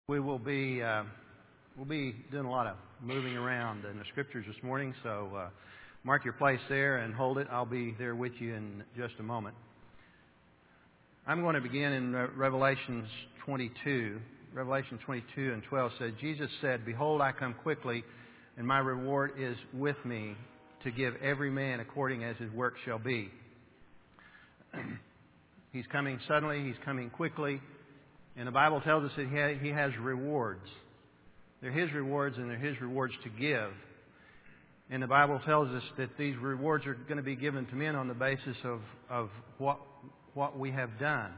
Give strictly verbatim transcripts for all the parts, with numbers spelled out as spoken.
We will be uh, we'll be doing a lot of moving around in the scriptures this morning, so uh, mark your place there and hold it. I'll be there with you in just a moment. I'm going to begin in Re- Revelations twenty-two. Revelation twenty-two and twelve says, Jesus said, "Behold, I come quickly, and my reward is with me to give every man according as his work shall be." He's coming suddenly. He's coming quickly. And the Bible tells us that He has rewards. They're His rewards, and they're His rewards to give. And the Bible tells us that these rewards are going to be given to men on the basis of, of what, what we have done.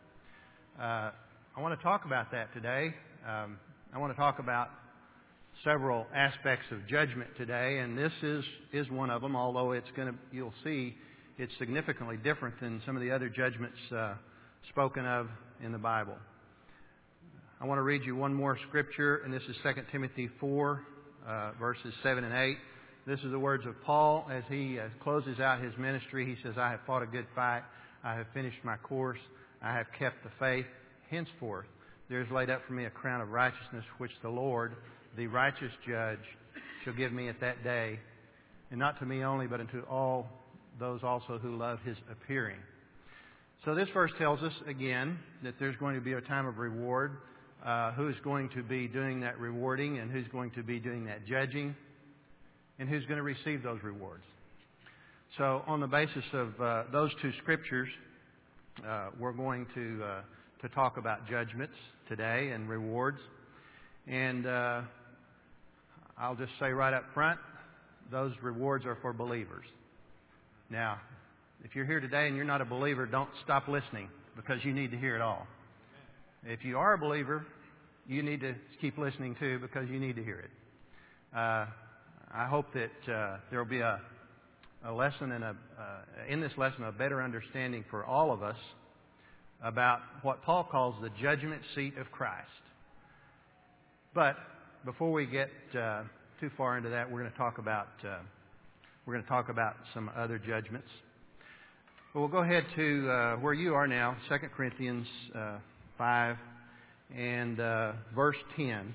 Uh, I want to talk about that today. Um, I want to talk about several aspects of judgment today, and this is, is one of them, although it's going to, you'll see it's significantly different than some of the other judgments uh, spoken of in the Bible. I want to read you one more scripture, and this is Second Timothy four, uh, verses seven and eight. This is the words of Paul as he uh, closes out his ministry. He says, "I have fought a good fight. I have finished my course. I have kept the faith. Henceforth, there is laid up for me a crown of righteousness, which the Lord, the righteous judge, shall give me at that day, and not to me only, but unto all those also who love His appearing." So this verse tells us, again, that there's going to be a time of reward. Uh, who's going to be doing that rewarding, and who's going to be doing that judging, and who's going to receive those rewards. So on the basis of uh, those two scriptures, uh, we're going to uh, to talk about judgments today and rewards. And uh, I'll just say right up front, those rewards are for believers. Now, if you're here today and you're not a believer, don't stop listening, because you need to hear it all. If you are a believer, you need to keep listening too, because you need to hear it. Uh, I hope that uh, there will be a, a lesson and a, uh, in this lesson a better understanding for all of us about what Paul calls the judgment seat of Christ. But before we get uh, too far into that, we're going to talk about uh, we're going to talk about some other judgments. But we'll go ahead to uh, where you are now, Second Corinthians Uh, five and uh, verse ten.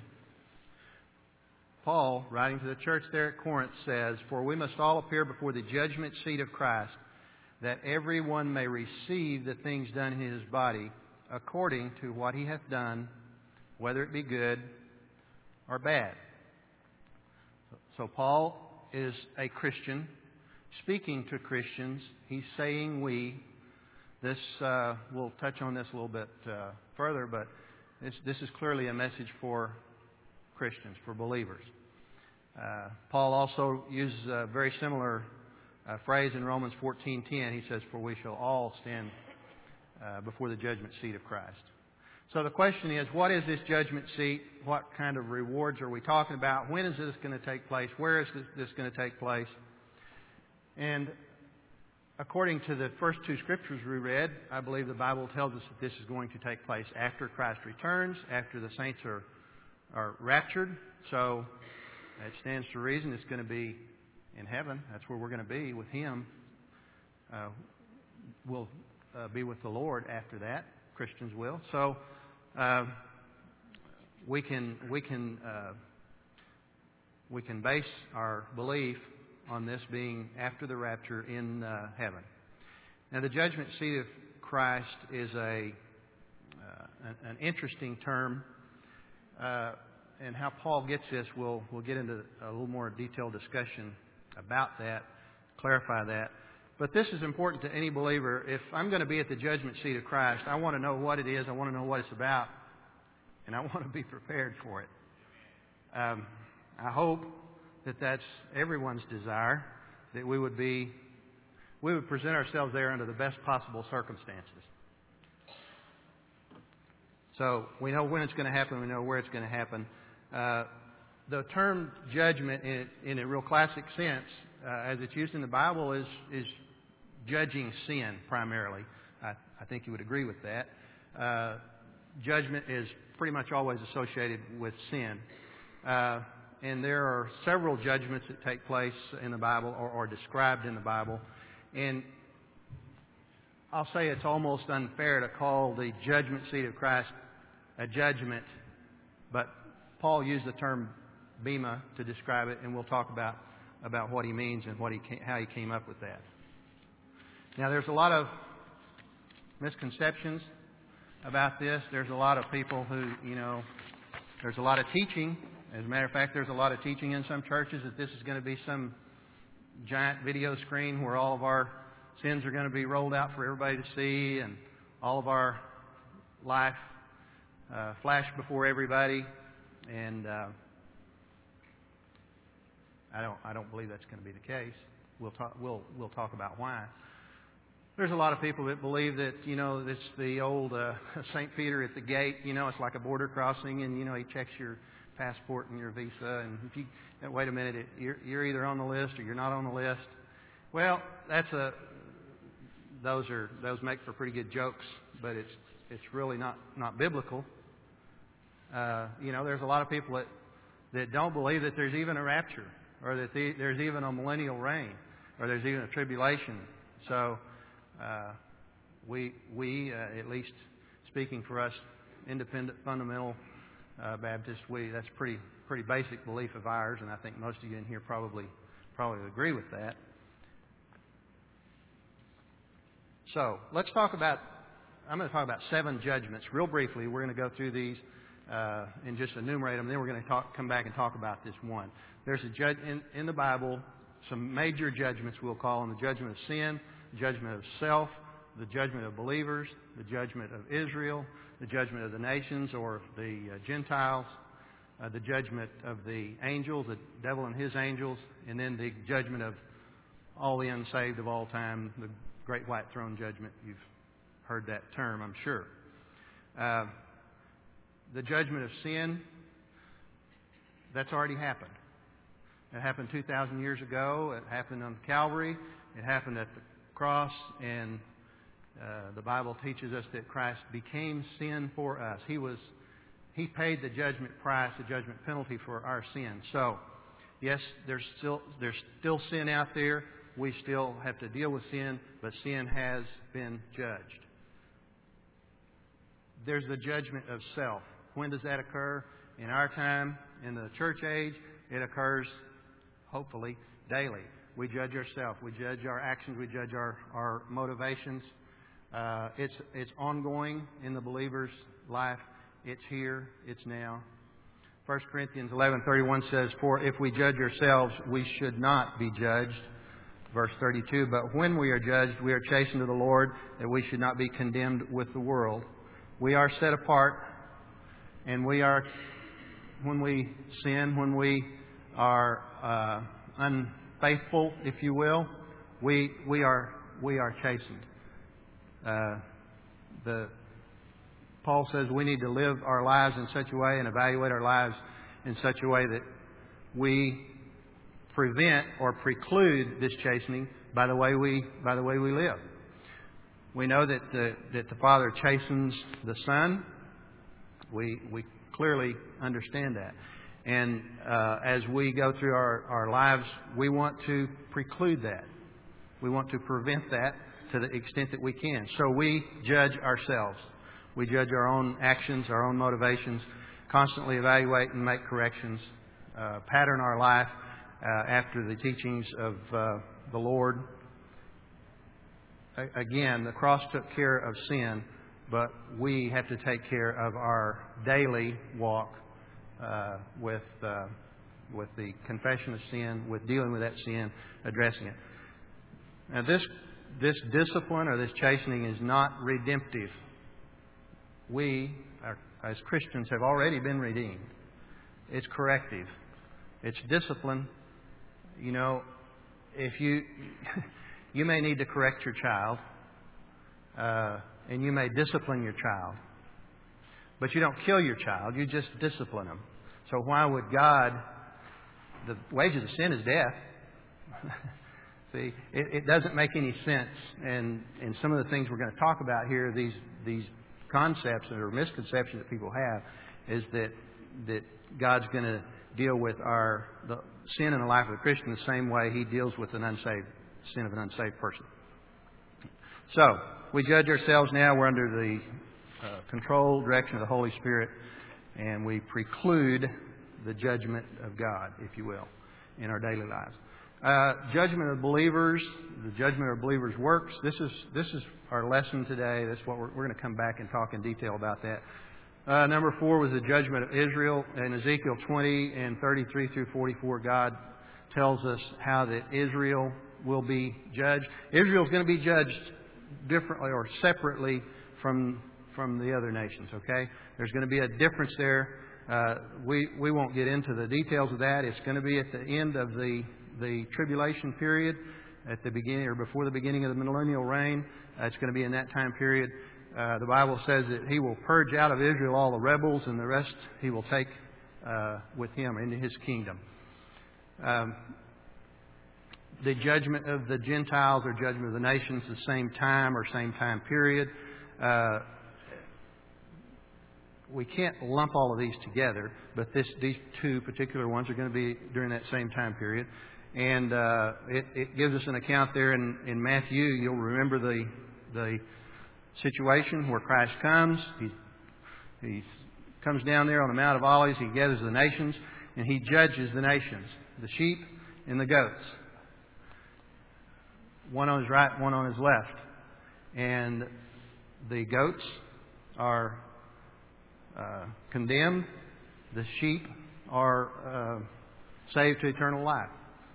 Paul, writing to the church there at Corinth, says, "For we must all appear before the judgment seat of Christ, that everyone may receive the things done in his body according to what he hath done, whether it be good or bad." So Paul is a Christian speaking to Christians. He's saying we. This uh, we'll touch on this a little bit uh, further, but this, this is clearly a message for Christians, for believers. Uh, Paul also uses a very similar uh, phrase in Romans fourteen ten. He says, "For we shall all stand uh, before the judgment seat of Christ." So the question is, what is this judgment seat? What kind of rewards are we talking about? When is this going to take place? Where is this, this going to take place? And according to the first two scriptures we read, I believe the Bible tells us that this is going to take place after Christ returns, after the saints are, are raptured. So it stands to reason it's going to be in heaven. That's where we're going to be with Him. Uh, we'll uh, be with the Lord after that. Christians will. So uh, we can we can uh, we can base our belief on this being after the rapture in uh, heaven. Now, the judgment seat of Christ is a uh, an, an interesting term, uh, and how Paul gets this, we'll we'll get into a little more detailed discussion about that, clarify that. But this is important to any believer. If I'm going to be at the judgment seat of Christ, I want to know what it is, I want to know what it's about, and I want to be prepared for it. Um, I hope that that's everyone's desire, that we would be, we would present ourselves there under the best possible circumstances. So we know when it's going to happen, we know where it's going to happen. Uh, the term judgment in, in a real classic sense, uh, as it's used in the Bible, is, is judging sin primarily. I, I think you would agree with that. Uh, judgment is pretty much always associated with sin. Uh, And there are several judgments that take place in the Bible or, or described in the Bible. And I'll say it's almost unfair to call the judgment seat of Christ a judgment But Paul used the term bema to describe it, and we'll talk about, about what he means and what he came, how he came up with that. Now, there's a lot of misconceptions about this. There's a lot of people who, you know, there's a lot of teaching. As a matter of fact, there's a lot of teaching in some churches that this is going to be some giant video screen where all of our sins are going to be rolled out for everybody to see, and all of our life uh, flash before everybody. And uh, I don't, I don't believe that's going to be the case. We'll talk, we'll, we'll talk about why. There's a lot of people that believe that, you know, it's the old uh, Saint Peter at the gate. You know, it's like a border crossing, and, you know, he checks your passport and your visa. And if you, wait a minute, it, you're, you're either on the list or you're not on the list. Well, that's a, those are, those make for pretty good jokes, but it's, it's really not, not biblical. Uh, you know, there's a lot of people that, that don't believe that there's even a rapture, or that the, there's even a millennial reign, or there's even a tribulation. So, Uh, we, we uh, at least speaking for us, independent fundamental uh, Baptists, we that's pretty pretty basic belief of ours, and I think most of you in here probably probably agree with that. So let's talk about. I'm going to talk about seven judgments real briefly. We're going to go through these uh, and just enumerate them. Then we're going to talk, come back and talk about this one. There's a judge in, in the Bible, some major judgments we'll call them: the judgment of sin, the judgment of self, the judgment of believers, the judgment of Israel, the judgment of the nations or the uh, Gentiles, uh, the judgment of the angels, the devil and his angels, and then the judgment of all the unsaved of all time, the great white throne judgment. You've heard that term, I'm sure. Uh, the judgment of sin, that's already happened. It happened two thousand years ago. It happened on Calvary. It happened at the cross, and uh, the Bible teaches us that Christ became sin for us. He was, He paid the judgment price, the judgment penalty for our sin. So, yes, there's still there's still sin out there. We still have to deal with sin, but sin has been judged. There's the judgment of self. When does that occur? In our time, in the church age, it occurs, hopefully, daily. We judge ourselves. We judge our actions. We judge our, our motivations. Uh, it's it's ongoing in the believer's life. It's here. It's now. First Corinthians eleven thirty-one says, "For if we judge ourselves, we should not be judged." Verse thirty-two, "But when we are judged, we are chastened to the Lord, that we should not be condemned with the world." We are set apart, and we are, when we sin, when we are uh, un. faithful, if you will, we we are we are chastened. Uh, the Paul says we need to live our lives in such a way and evaluate our lives in such a way that we prevent or preclude this chastening by the way we by the way we live. We know that the that the Father chastens the Son. We we clearly understand that. And uh, as we go through our, our lives, we want to preclude that. We want to prevent that to the extent that we can. So we judge ourselves. We judge our own actions, our own motivations, constantly evaluate and make corrections, uh, pattern our life uh, after the teachings of uh, the Lord. A- again, the cross took care of sin, but we have to take care of our daily walk Uh, with uh, with the confession of sin, with dealing with that sin, addressing it. Now, this this discipline or this chastening is not redemptive. We, are, as Christians, have already been redeemed. It's corrective. It's discipline. You know, if you you may need to correct your child, uh, and you may discipline your child. But you don't kill your child, you just discipline them. So why would God, the wages of sin is death. See, it, it doesn't make any sense. And, and some of the things we're going to talk about here, these these concepts or misconceptions that people have, is that that God's going to deal with our the sin in the life of a Christian the same way He deals with an unsaved sin of an unsaved person. So we judge ourselves now. We're under the Uh, control, direction of the Holy Spirit. and we preclude the judgment of God, if you will, in our daily lives. Uh, judgment of believers, the judgment of believers' works. This is this is our lesson today. That's what we're, we're going to come back and talk in detail about that. Uh, number four was the judgment of Israel. In Ezekiel twenty and thirty-three through forty-four, God tells us how that Israel will be judged. Israel is going to be judged differently or separately from from the other nations. Okay, there's going to be a difference there. Uh, we we won't get into the details of that. It's going to be at the end of the the tribulation period, at the beginning or before the beginning of the millennial reign. Uh, it's going to be in that time period. Uh, the Bible says that He will purge out of Israel all the rebels, and the rest He will take uh, with Him into His kingdom. Um, the judgment of the Gentiles or judgment of the nations, the same time or same time period. Uh, we can't lump all of these together, but this, these two particular ones are going to be during that same time period. And uh, it, it gives us an account there in, in Matthew. You'll remember the the situation where Christ comes. He, he comes down there on the Mount of Olives. He gathers the nations, and He judges the nations, the sheep and the goats. One on His right, one on His left. And the goats are uh, condemned. The sheep are uh, saved to eternal life.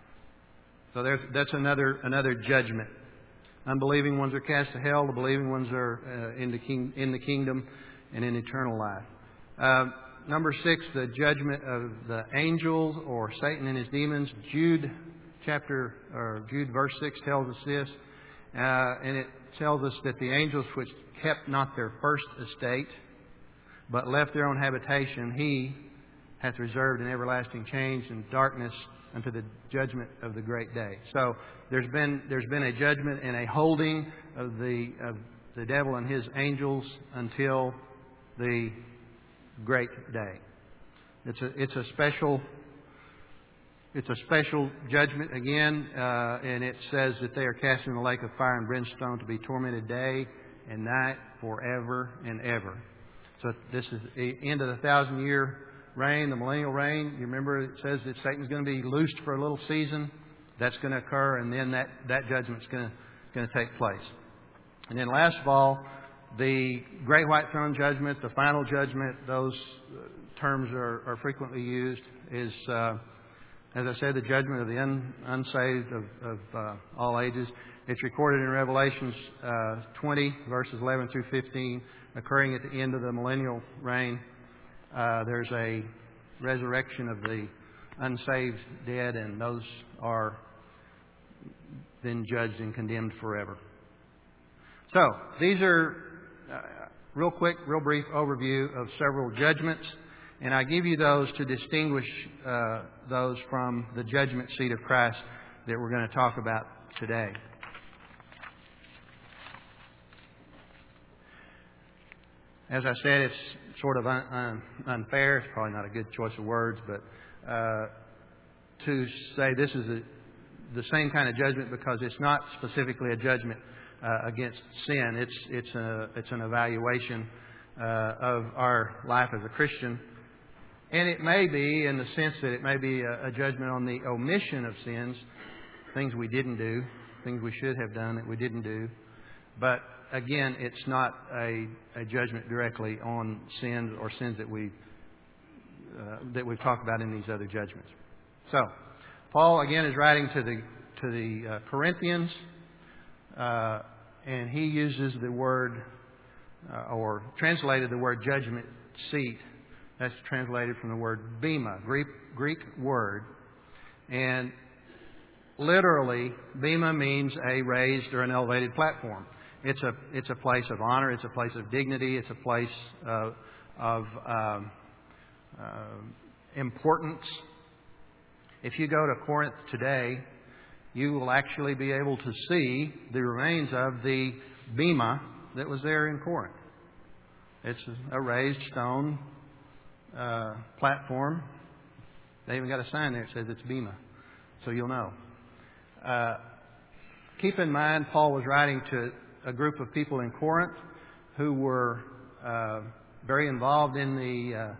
So there's, that's another another judgment. Unbelieving ones are cast to hell. The believing ones are uh, in the king, in the kingdom and in eternal life. Uh, number six, the judgment of the angels or Satan and his demons. Jude chapter or Jude verse six tells us this, uh, and it tells us that the angels which kept not their first estate, but left their own habitation, He hath reserved in everlasting change and darkness unto the judgment of the great day. So there's been there's been a judgment and a holding of the of the devil and his angels until the great day. It's a it's a special it's a special judgment again, uh, and it says that they are cast in the lake of fire and brimstone to be tormented day and night forever and ever. So this is the end of the thousand year reign, the millennial reign. You remember it says that Satan's going to be loosed for a little season. That's going to occur, and then that, that judgment's going to, going to take place. And then last of all, the great white throne judgment, the final judgment, those terms are, are frequently used, is, uh, as I said, the judgment of the un, unsaved of, of uh, all ages. It's recorded in Revelations uh, twenty, verses eleven through fifteen, occurring at the end of the millennial reign. Uh, there's a resurrection of the unsaved dead, and those are then judged and condemned forever. So, these are uh, real quick, real brief overview of several judgments, and I give you those to distinguish uh, those from the judgment seat of Christ that we're going to talk about today. As I said, it's sort of un, un, unfair. It's probably not a good choice of words, but uh, to say this is a, the same kind of judgment because it's not specifically a judgment uh, against sin. It's it's a it's an evaluation uh, of our life as a Christian, and it may be in the sense that it may be a, a judgment on the omission of sins, things we didn't do, things we should have done that we didn't do, but again, it's not a, a judgment directly on sins or sins that we uh, that we've talked about in these other judgments. So, Paul again is writing to the to the uh, Corinthians, uh, and he uses the word uh, or translated the word judgment seat. That's translated from the word bema, Greek Greek word, and literally bema means a raised or an elevated platform. It's a it's a place of honor. It's a place of dignity. It's a place of, of um, uh, importance. If you go to Corinth today, you will actually be able to see the remains of the bema that was there in Corinth. It's a raised stone uh, platform. They even got a sign there that says it's bema, so you'll know. Uh, keep in mind, Paul was writing to a group of people in Corinth who were uh, very involved in the uh,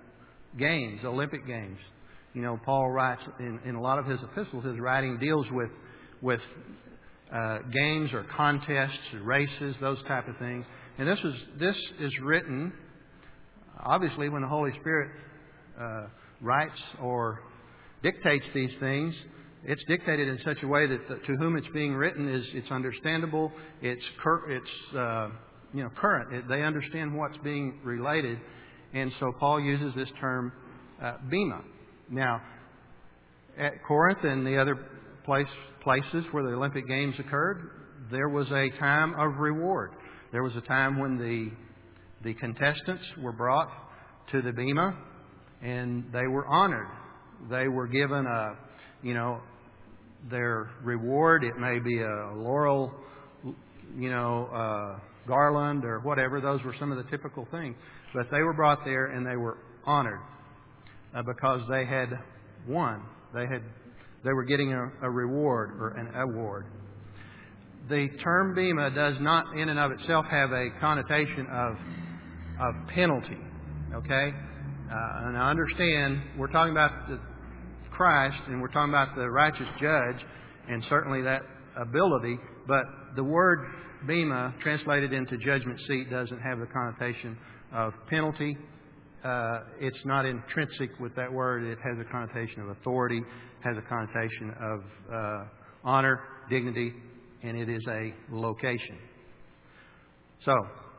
games, Olympic games. You know, Paul writes in, in a lot of his epistles, his writing deals with with uh, games or contests or races, those type of things. And this is this is written, obviously, when the Holy Spirit uh, writes or dictates these things. It's dictated in such a way that the, to whom it's being written is it's understandable. It's cur- it's uh, you know current. It, they understand what's being related, and so Paul uses this term uh, bema. Now, at Corinth and the other place, places where the Olympic Games occurred, there was a time of reward. There was a time when the the contestants were brought to the bema, and they were honored. They were given a you know, their reward. It may be a laurel, you know, uh, garland or whatever. Those were some of the typical things. But they were brought there and they were honored uh, because they had won. They had, they were getting a, a reward or an award. The term bema does not, in and of itself, have a connotation of of penalty. Okay, uh, and I understand we're talking about the Christ, and we're talking about the righteous judge, and certainly that ability, but the word bema, translated into judgment seat, doesn't have the connotation of penalty. Uh, it's not intrinsic with that word. It has a connotation of authority, has a connotation of uh, honor, dignity, and it is a location. So,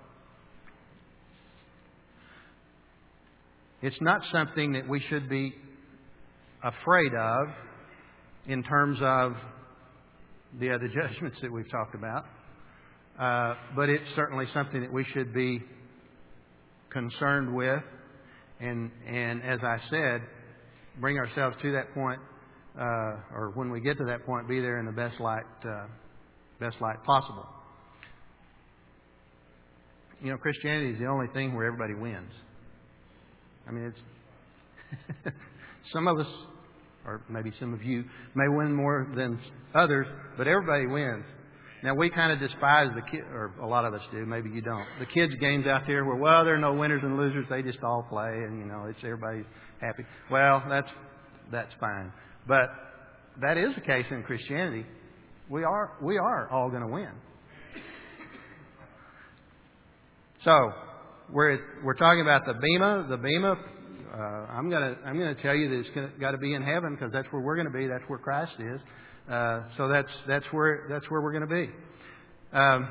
it's not something that we should be afraid of in terms of the other judgments that we've talked about. Uh, but it's certainly something that we should be concerned with. And, and as I said, bring ourselves to that point, uh, or when we get to that point, be there in the best light, uh, best light possible. You know, Christianity is the only thing where everybody wins. I mean, it's some of us, or maybe some of you, may win more than others, but everybody wins. Now, we kind of despise the kid, or a lot of us do, maybe you don't. The kids' games out there where, well, there are no winners and losers, they just all play, and, you know, it's everybody's happy. Well, that's that's fine. But that is the case in Christianity. We are we are all going to win. So, we're we're talking about the bema, the bema. Uh, I'm gonna I'm gonna tell you that it's gonna, got to be in heaven, because that's where we're going to be. That's where Christ is. Uh, so that's that's where that's where we're going to be. Um,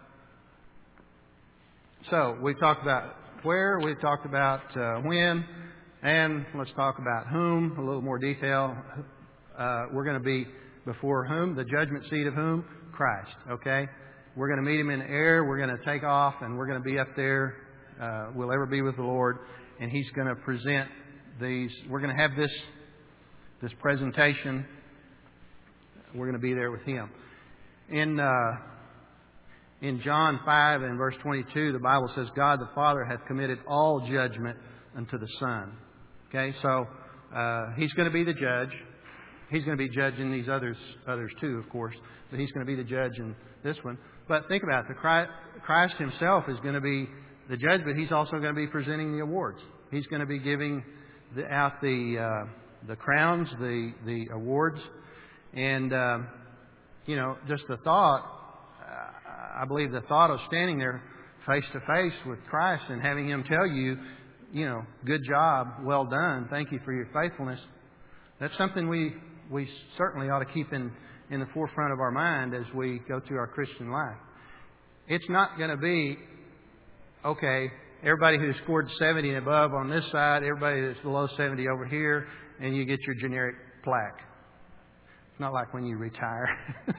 so we've talked about where, we've talked about uh, when, and let's talk about whom. A little more detail. Uh, we're going to be before whom? The judgment seat of whom? Christ. Okay. We're going to meet Him in the air. We're going to take off, and we're going to be up there. Uh, we'll ever be with the Lord, and He's going to present these. We're going to have this this presentation. We're going to be there with Him. In uh, in John five and verse twenty-two, the Bible says, God the Father hath committed all judgment unto the Son. Okay, so uh, He's going to be the judge. He's going to be judging these others, others too, of course. But He's going to be the judge in this one. But think about it. The Christ, Christ Himself is going to be the judge, but He's also going to be presenting the awards. He's going to be giving the, out the uh, the crowns, the the awards. And, uh, you know, just the thought, uh, I believe the thought of standing there face to face with Christ and having Him tell you, you know, good job, well done, thank you for your faithfulness. That's something we we certainly ought to keep in, in the forefront of our mind as we go through our Christian life. It's not going to be, okay, everybody who scored seventy and above on this side, everybody that's below seventy over here, and you get your generic plaque. It's not like when you retire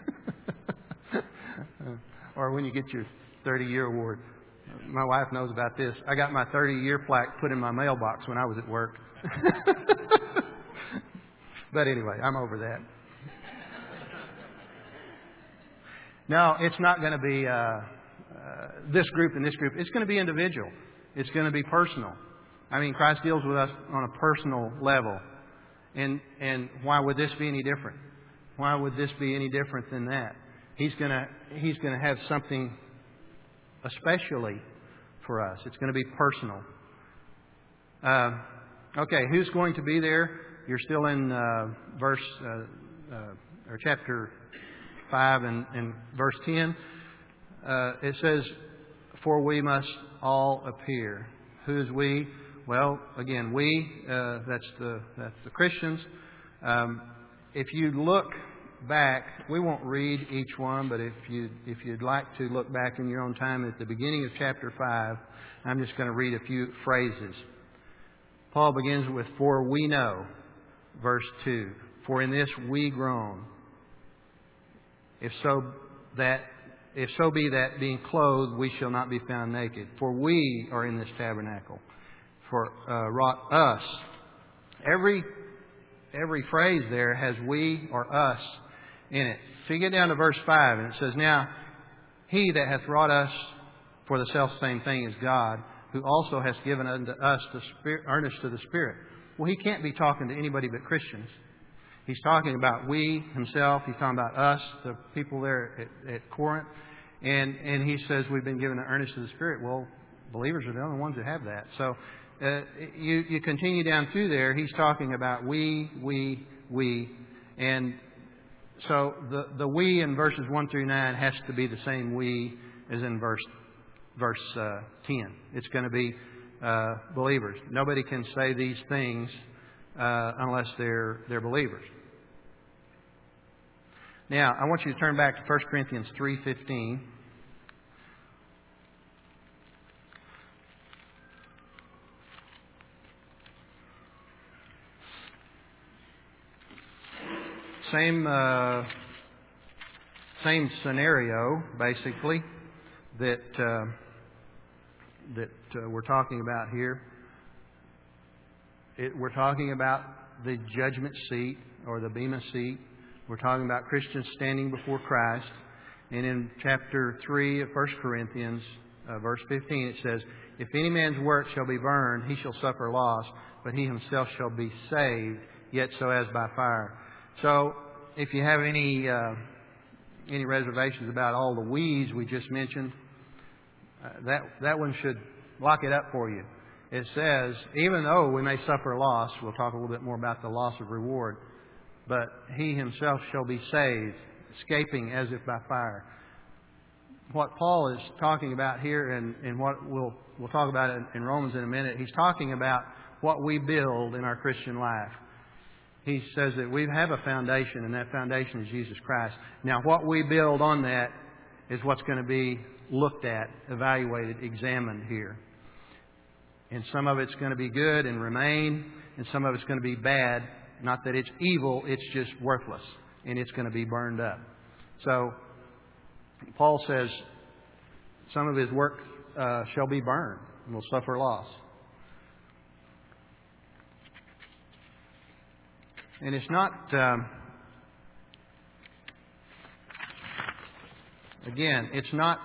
or when you get your thirty-year award. My wife knows about this. I got my thirty-year plaque put in my mailbox when I was at work. But anyway, I'm over that. No, it's not going to be uh, uh, this group and this group. It's going to be individual. It's going to be personal. I mean, Christ deals with us on a personal level. And and why would this be any different? Why would this be any different than that? He's going to He's going to have something especially for us. It's going to be personal. Uh, okay, who's going to be there? You're still in uh, verse uh, uh, or chapter five and, and verse ten. Uh, it says, "For we must all appear." Who is we? Well, again, we. Uh, that's the that's the Christians. Um, if you look back, we won't read each one, but if you if you'd like to look back in your own time at the beginning of chapter five, I'm just going to read a few phrases. Paul begins with, "For we know," verse two, "for in this we groan, if so that if so be that being clothed we shall not be found naked. For we are in this tabernacle, for uh, wrought us." Every every phrase there has "we" or "us" in it. So you get down to verse five, and it says, "Now he that hath wrought us for the selfsame thing is God, who also has given unto us the spirit, earnest of the Spirit." Well, he can't be talking to anybody but Christians. He's talking about we, himself. He's talking about us, the people there at, at Corinth. And, and he says we've been given the earnest of the Spirit. Well, believers are the only ones that have that. So uh, you, you continue down through there. He's talking about we, we, we. And so the, the we in verses one through nine has to be the same we as in verse verse uh, ten. It's going to be uh, believers. Nobody can say these things uh, unless they're they're believers. Now, I want you to turn back to First Corinthians three fifteen. Same uh, same scenario, basically, that uh, that uh, we're talking about here. It, we're talking about the judgment seat or the bema seat. We're talking about Christians standing before Christ. And in chapter three of First Corinthians, uh, verse fifteen, it says, "If any man's work shall be burned, he shall suffer loss, but he himself shall be saved, yet so as by fire." So, if you have any uh, any reservations about all the we's we just mentioned, uh, that that one should lock it up for you. It says, even though we may suffer loss, we'll talk a little bit more about the loss of reward, but he himself shall be saved, escaping as if by fire. What Paul is talking about here, and, and what we'll we'll talk about in, in Romans in a minute, he's talking about what we build in our Christian life. He says that we have a foundation, and that foundation is Jesus Christ. Now, what we build on that is what's going to be looked at, evaluated, examined here. And some of it's going to be good and remain, and some of it's going to be bad. Not that it's evil, it's just worthless, and it's going to be burned up. So, Paul says some of his work uh, shall be burned and will suffer loss. And it's not, um, again, it's not,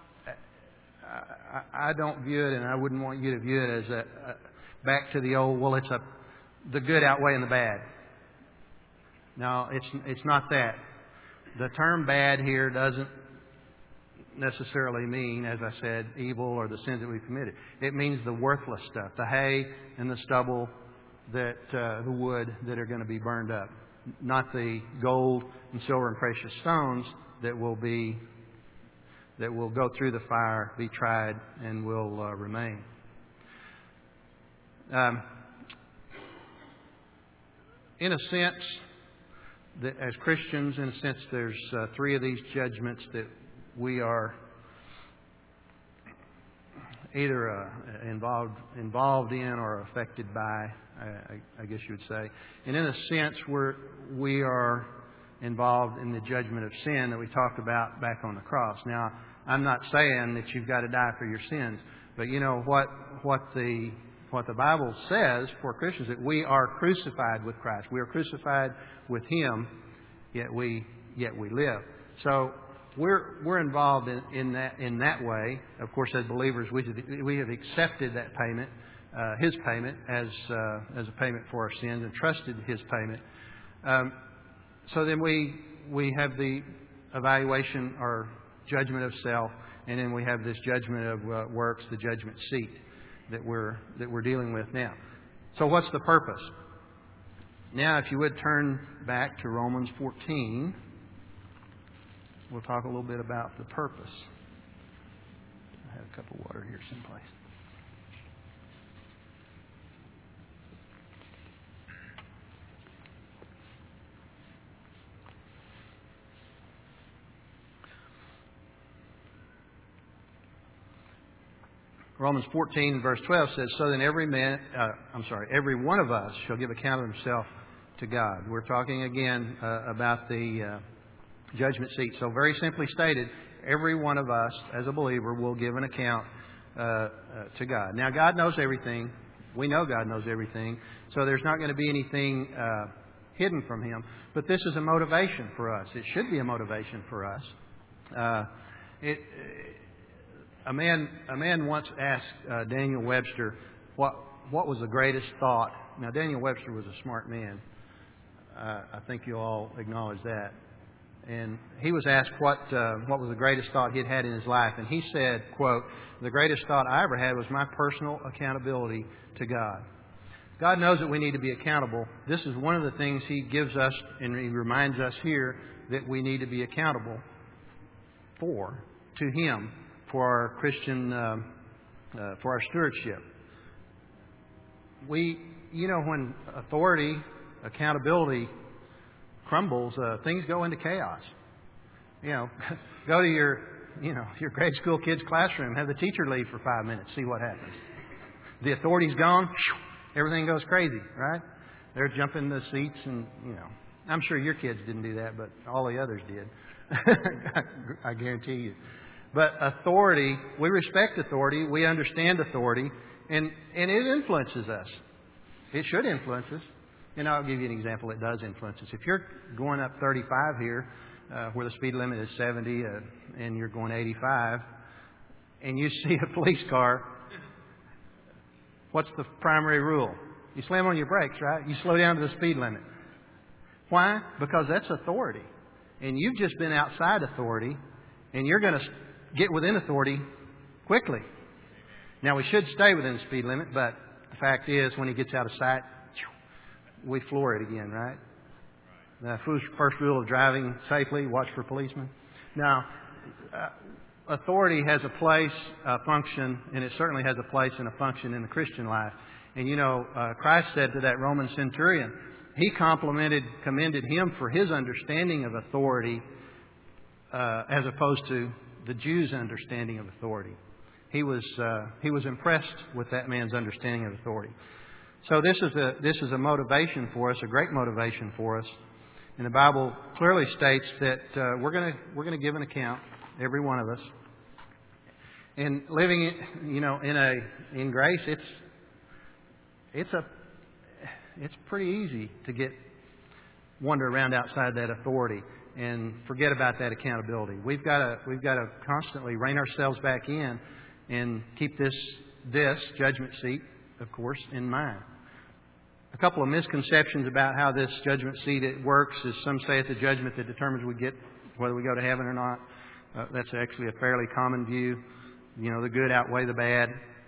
I, I don't view it, and I wouldn't want you to view it as a, a back to the old, well, it's a, the good outweighing the bad. No, it's it's not that. The term bad here doesn't necessarily mean, as I said, evil or the sins that we've committed. It means the worthless stuff, the hay and the stubble, that uh, the wood that are going to be burned up, not the gold and silver and precious stones that will be that will go through the fire, be tried, and will uh, remain. Um, in a sense, that as Christians, in a sense, there's uh, three of these judgments that we are either uh, involved involved in or affected by. I, I guess you would say. And in a sense, we're, we are involved in the judgment of sin that we talked about back on the cross. Now, I'm not saying that you've got to die for your sins, but you know what, what the what the Bible says for Christians, that we are crucified with Christ. We are crucified with Him, yet we yet we live. So we're we're involved in, in that in that way. Of course, as believers, we have, we have accepted that payment. Uh, his payment as uh, as a payment for our sins, and trusted His payment. Um, so then we we have the evaluation or judgment of self, and then we have this judgment of uh, works, the judgment seat that we're that we're dealing with now. So what's the purpose? Now, if you would turn back to Romans fourteen, we'll talk a little bit about the purpose. I have a cup of water here someplace. Romans fourteen, verse twelve says, "So then every man, uh, I'm sorry, every one of us shall give account of himself to God." We're talking again uh, about the uh, judgment seat. So very simply stated, every one of us as a believer will give an account uh, uh, to God. Now, God knows everything. We know God knows everything. So there's not going to be anything uh, hidden from Him. But this is a motivation for us. It should be a motivation for us. Uh, it. A man, a man once asked uh, Daniel Webster what what was the greatest thought. Now, Daniel Webster was a smart man. Uh, I think you all acknowledge that. And he was asked what uh, what was the greatest thought he'd had in his life, and he said, "quote The greatest thought I ever had was my personal accountability to God." God knows that we need to be accountable. This is one of the things He gives us, and He reminds us here that we need to be accountable for to Him. For our Christian, um, uh, for our stewardship. We, you know, when authority, accountability crumbles, uh, things go into chaos. You know, go to your, you know, your grade school kid's classroom, have the teacher leave for five minutes, see what happens. The authority's gone, everything goes crazy, right? They're jumping the seats and, you know, I'm sure your kids didn't do that, but all the others did. I guarantee you. But authority, we respect authority, we understand authority, and, and it influences us. It should influence us. And I'll give you an example. It does influence us. If you're going up thirty-five here, uh, where the speed limit is seventy, uh, and you're going eighty-five, and you see a police car, what's the primary rule? You slam on your brakes, right? You slow down to the speed limit. Why? Because that's authority. And you've just been outside authority, and you're going to get within authority quickly. Now, we should stay within the speed limit, but the fact is, when he gets out of sight, we floor it again, right? The first rule of driving safely, watch for policemen. Now, uh, authority has a place, a function, and it certainly has a place and a function in the Christian life. And you know, uh, Christ said to that Roman centurion, He complimented, commended him for his understanding of authority uh, as opposed to the Jews' understanding of authority. He was uh, he was impressed with that man's understanding of authority. So this is a this is a motivation for us, a great motivation for us. And the Bible clearly states that uh, we're going to we're going to give an account, every one of us. And living, you know, in a in grace, it's it's a it's pretty easy to get wander around outside that authority and forget about that accountability. We've got to we've got to constantly rein ourselves back in and keep this this judgment seat, of course, in mind. A couple of misconceptions about how this judgment seat it works is some say it's a judgment that determines we get whether we go to heaven or not. Uh, that's actually a fairly common view. You know, the good outweigh the bad.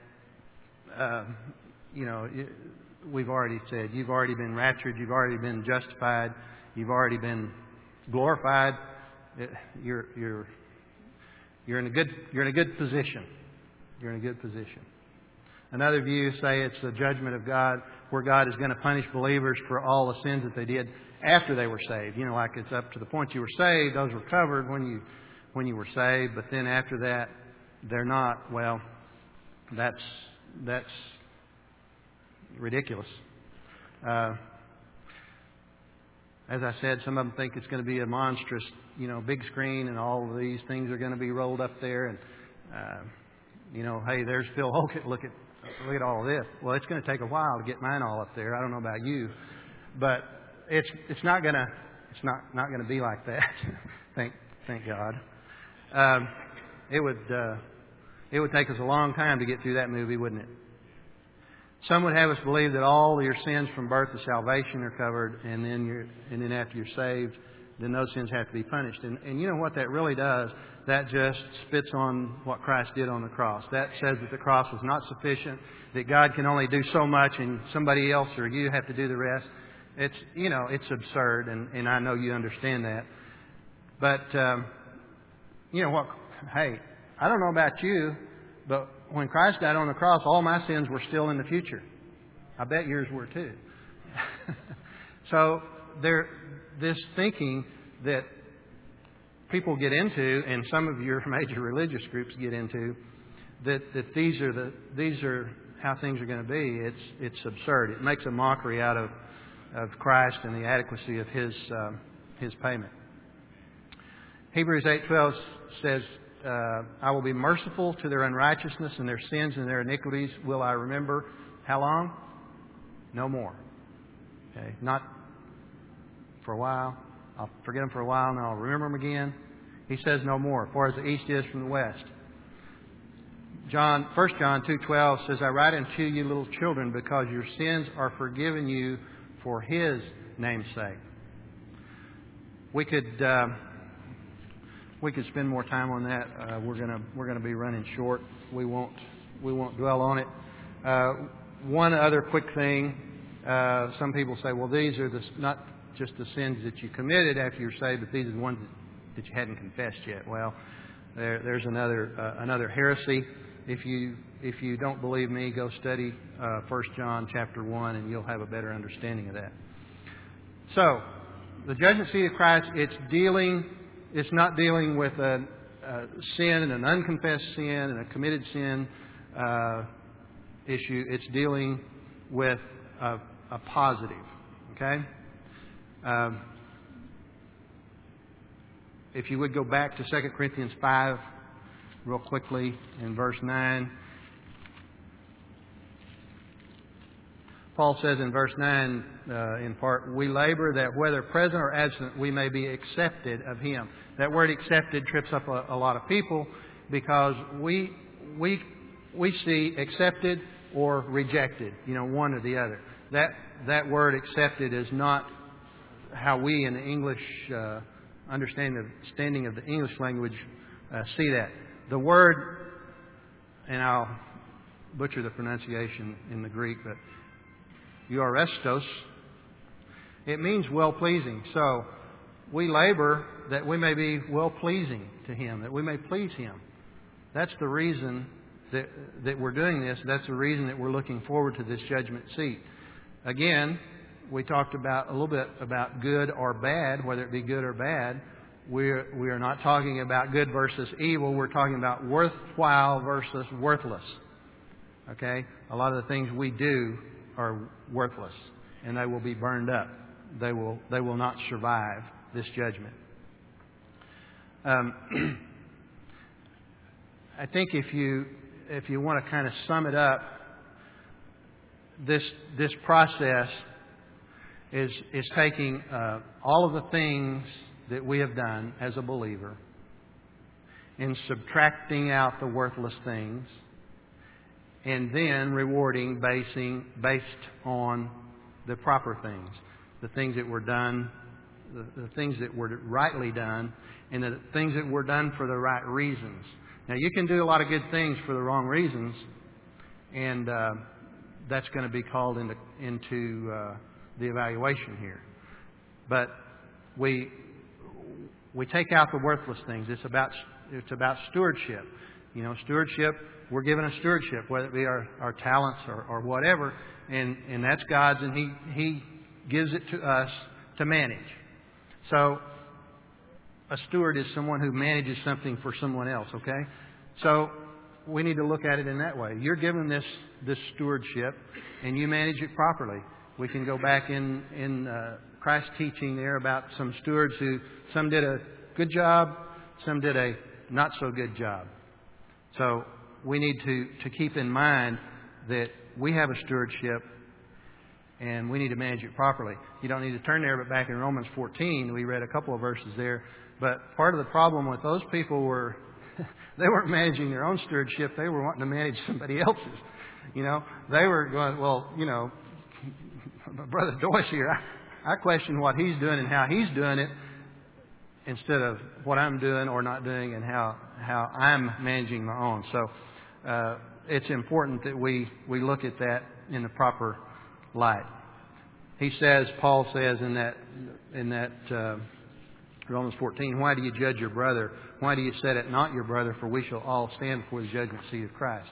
Uh, you know, we've already said you've already been raptured, you've already been justified, you've already been glorified. You're you're you're in a good you're in a good position. You're in a good position. Another view say it's the judgment of God, where God is going to punish believers for all the sins that they did after they were saved. You know, like it's up to the point you were saved; those were covered when you when you were saved. But then after that, they're not. Well, that's that's ridiculous. Uh, as I said, some of them think it's going to be a monstrous, you know, big screen, and all of these things are going to be rolled up there, and uh, you know, hey, there's Phil Holkett. Look at look at all of this. Well, it's going to take a while to get mine all up there. I don't know about you, but it's it's not going to it's not not going to be like that. thank thank God. Um, it would uh, it would take us a long time to get through that movie, wouldn't it? Some would have us believe that all your sins from birth to salvation are covered, and then you're and then after you're saved, then those sins have to be punished. And, and you know what that really does? That just spits on what Christ did on the cross. That says that the cross was not sufficient, that God can only do so much and somebody else or you have to do the rest. It's, you know, it's absurd, and, and I know you understand that. But, um, you know what? Hey, I don't know about you, but when Christ died on the cross, all my sins were still in the future. I bet yours were too. So there, this thinking that people get into, and some of your major religious groups get into, that, that these are the these are how things are going to be. It's it's absurd. It makes a mockery out of of Christ and the adequacy of His um, His payment. Hebrews eight twelve says, uh, "I will be merciful to their unrighteousness, and their sins and their iniquities will I remember." How long? No more. Okay, not for a while. I'll forget them for a while, and I'll remember them again. He says no more, as far as the east is from the west. John, First John two twelve says, "I write unto you, little children, because your sins are forgiven you for His name's sake." We could uh, we could spend more time on that. Uh, we're gonna we're gonna be running short. We won't we won't dwell on it. Uh, one other quick thing. Uh, some people say, well, these are the, not just the sins that you committed after you're saved, but these are the ones that, that you hadn't confessed yet. Well, there, there's another uh, another heresy. If you if you don't believe me, go study uh, First John chapter one, and you'll have a better understanding of that. So, the judgment seat of Christ, it's dealing. It's not dealing with a, a sin and an unconfessed sin and a committed sin uh, issue. It's dealing with a, a positive. Okay. Um, if you would go back to Second Corinthians five real quickly in verse nine. Paul says in verse nine, uh, in part, "We labor that whether present or absent, we may be accepted of Him." That word "accepted" trips up a, a lot of people because we we we see accepted or rejected, you know, one or the other. That that word "accepted" is not how we in the English uh, understand the standing of the English language uh, see that. The word, and I'll butcher the pronunciation in the Greek, but euarestos, it means well-pleasing. So we labor that we may be well-pleasing to Him, that we may please Him. That's the reason that, that we're doing this. That's the reason that we're looking forward to this judgment seat. Again, we talked about a little bit about good or bad, whether it be good or bad. We're, we are not talking about good versus evil. We're talking about worthwhile versus worthless. Okay? A lot of the things we do are worthless, and they will be burned up. They will, they will not survive this judgment. Um, I think if you, if you want to kind of sum it up, this, this process is, is taking uh, all of the things that we have done as a believer and subtracting out the worthless things, and then rewarding basing based on the proper things, the things that were done, the, the things that were rightly done, and the things that were done for the right reasons. Now, you can do a lot of good things for the wrong reasons, and uh, that's going to be called into into uh, the evaluation here. But we we take out the worthless things. It's about it's about stewardship. You know, stewardship. We're given a stewardship, whether it be our, our talents or, or whatever, and, and that's God's, and He He gives it to us to manage. So, a steward is someone who manages something for someone else, okay? So, we need to look at it in that way. You're given this, this stewardship, and you manage it properly. We can go back in, in uh, Christ's teaching there about some stewards who, some did a good job, some did a not so good job. So, we need to, to keep in mind that we have a stewardship and we need to manage it properly. You don't need to turn there, but back in Romans fourteen, we read a couple of verses there. But part of the problem with those people were they weren't managing their own stewardship. They were wanting to manage somebody else's. You know, they were going, well, you know, Brother Doyce here, I, I question what he's doing and how he's doing it. instead of what I'm doing or not doing and how, how I'm managing my own. So uh, it's important that we, we look at that in the proper light. He says, Paul says in that in that uh, Romans fourteen, why do you judge your brother? Why do you set it not your brother? For we shall all stand before the judgment seat of Christ.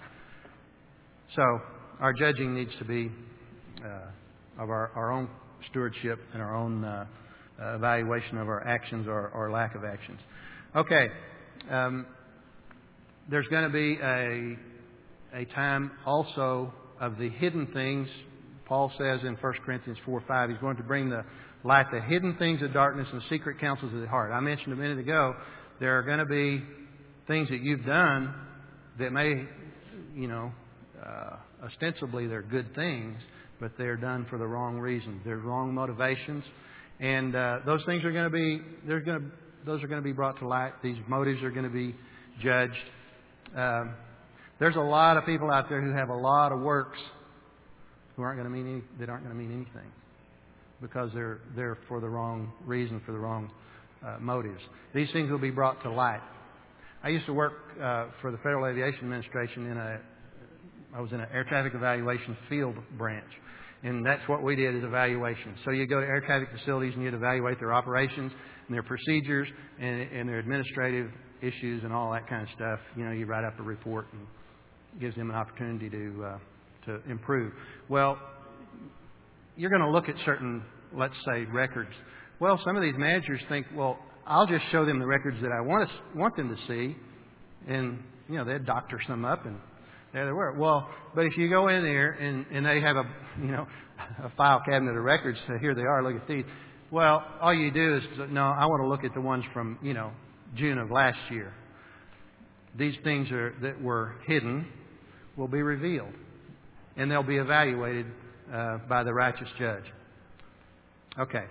So our judging needs to be uh, of our, our own stewardship and our own uh, uh, evaluation of our actions or, or lack of actions. Okay, um, there's going to be a a time also of the hidden things. Paul says in First Corinthians four five, he's going to bring the light, the hidden things of darkness and the secret counsels of the heart. I mentioned a minute ago, there are going to be things that you've done that may, you know, uh, ostensibly they're good things, but they're done for the wrong reasons. They're wrong motivations. And uh, those things are going to be, they're going to, those are going to be brought to light. These motives are going to be judged. Um, there's a lot of people out there who have a lot of works who aren't going to mean any, that aren't going to mean anything because they're they're for the wrong reason, for the wrong uh, motives. These things will be brought to light. I used to work uh, for the Federal Aviation Administration in a I was in an air traffic evaluation field branch, and that's what we did is evaluation. So you go to air traffic facilities and you'd evaluate their operations and their procedures and, and their administrative issues and all that kind of stuff. You know, you write up a report and it gives them an opportunity to uh, to improve. Well, you're going to look at certain, let's say, records. Well, some of these managers think, well, I'll just show them the records that I want to, want them to see, and you know they'd doctor some up, and there they were. Well, but if you go in there and, and they have a you know a file cabinet of records, so here they are, look at these. Well, all you do is no, I want to look at the ones from you know June of last year. These things are that were hidden will be revealed. And they'll be evaluated uh, by the righteous judge. Okay.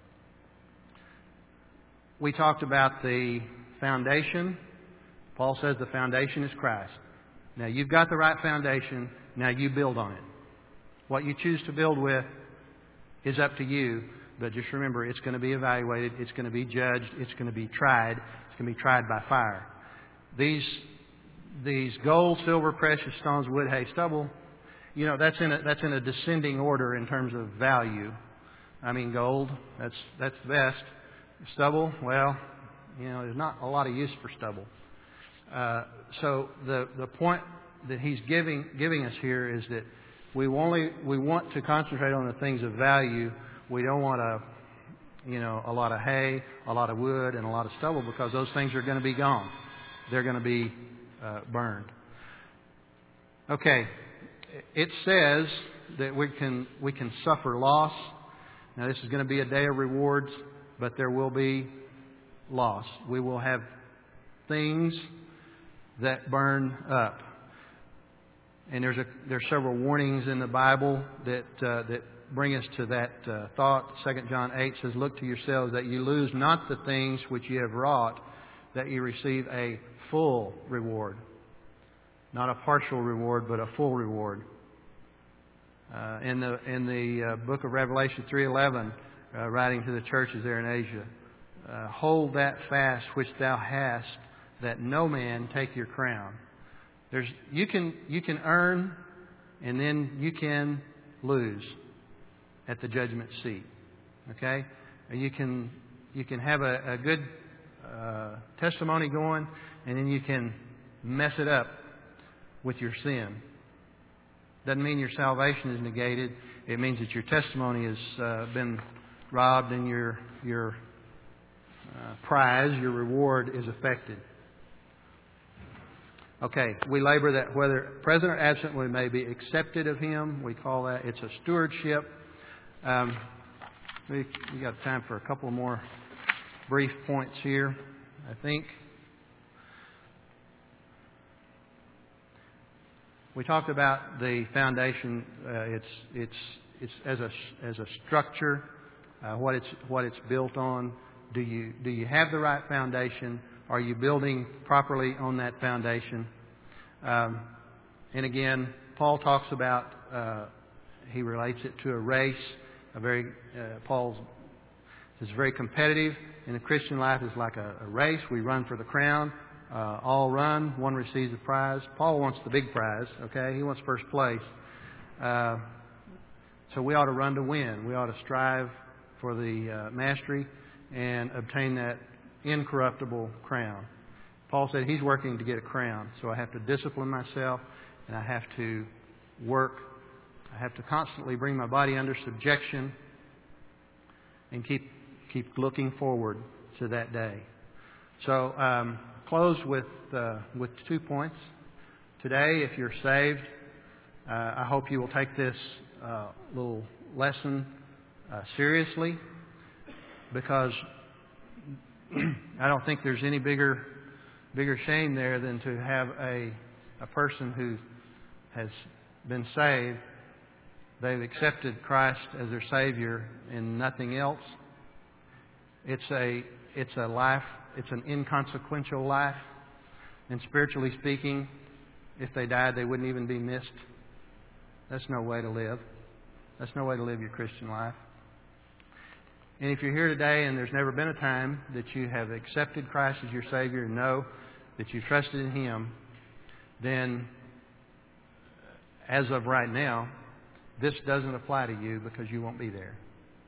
We talked about the foundation. Paul says the foundation is Christ. Now, you've got the right foundation. Now you build on it. What you choose to build with is up to you. But just remember, it's going to be evaluated. It's going to be judged. It's going to be tried. It's going to be tried by fire. These, these gold, silver, precious stones, wood, hay, stubble, you know, that's in a, that's in a descending order in terms of value. I mean, gold, that's that's the best. Stubble, well, you know, there's not a lot of use for stubble. Uh, so the the point that he's giving giving us here is that we only we want to concentrate on the things of value. We don't want a you know a lot of hay, a lot of wood, and a lot of stubble because those things are going to be gone. They're going to be uh, burned. Okay. It says that we can we can suffer loss. Now, this is going to be a day of rewards, but there will be loss. We will have things that burn up, and there's a there's several warnings in the Bible that uh, that bring us to that uh, thought. Second John eight says, "Look to yourselves that you lose not the things which you have wrought, that you receive a full reward." Not a partial reward, but a full reward. Uh, in the in the uh, book of Revelation three eleven, uh, writing to the churches there in Asia, uh, hold that fast which thou hast, that no man take your crown. There's you can you can earn, and then you can lose at the judgment seat. Okay, you can you can have a, a good uh, testimony going, and then you can mess it up with your sin. Doesn't mean your salvation is negated. It means that your testimony has uh, been robbed and your your uh, prize, your reward is affected. Okay, we labor that whether present or absent we may be accepted of Him. We call that, it's a stewardship. Um, we, we got time for a couple more brief points here, I think. We talked about the foundation. Uh, it's it's it's as a as a structure, uh, what it's what it's built on. Do you do you have the right foundation? Are you building properly on that foundation? Um, and again, Paul talks about. Uh, he relates it to a race. A very uh, Paul It's very competitive, and the Christian life is like a, a race. We run for the crown. Uh, all run. One receives the prize. Paul wants the big prize, okay? He wants first place. Uh, so we ought to run to win. We ought to strive for the uh, mastery and obtain that incorruptible crown. Paul said he's working to get a crown. So I have to discipline myself, and I have to work. I have to constantly bring my body under subjection and keep keep looking forward to that day. So um, close with uh, with two points. Today, if you're saved, uh, I hope you will take this uh, little lesson uh, seriously, because I don't think there's any bigger bigger shame there than to have a a person who has been saved. They've accepted Christ as their Savior and nothing else. It's a it's a life. It's an inconsequential life. And spiritually speaking, if they died, they wouldn't even be missed. That's no way to live. That's no way to live your Christian life. And if you're here today and there's never been a time that you have accepted Christ as your Savior and know that you trusted in Him, then as of right now, this doesn't apply to you because you won't be there.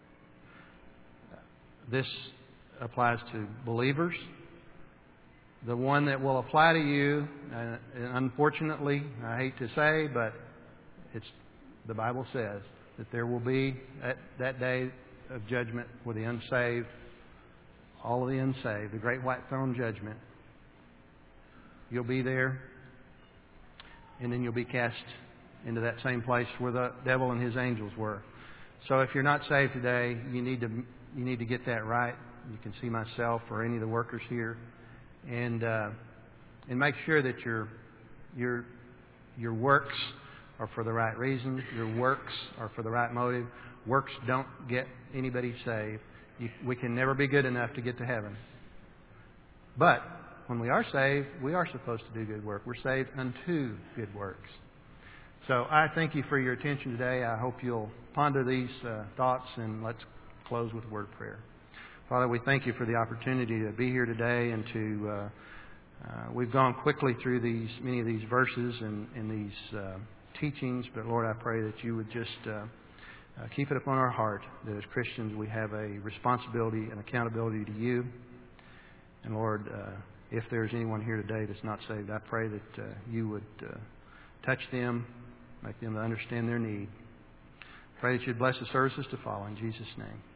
This applies to believers. The one that will apply to you, uh, unfortunately, I hate to say, but it's the Bible says that there will be that, that day of judgment for the unsaved, all of the unsaved, the great white throne judgment. You'll be there, and then you'll be cast into that same place where the devil and his angels were. So if you're not saved today, you need to you need to get that right. You can see myself or any of the workers here, and uh, and make sure that your your your works are for the right reason. Your works are for the right motive. Works don't get anybody saved. You, we can never be good enough to get to heaven. But when we are saved, we are supposed to do good work. We're saved unto good works. So I thank you for your attention today. I hope you'll ponder these uh, thoughts, and let's close with a word of prayer. Father, we thank you for the opportunity to be here today, and to uh, uh, we've gone quickly through these many of these verses and, and these uh, teachings, but Lord, I pray that you would just uh, uh, keep it upon our heart that as Christians we have a responsibility and accountability to you. And Lord, uh, if there's anyone here today that's not saved, I pray that uh, you would uh, touch them, make them to understand their need. Pray that you'd bless the services to follow in Jesus' name.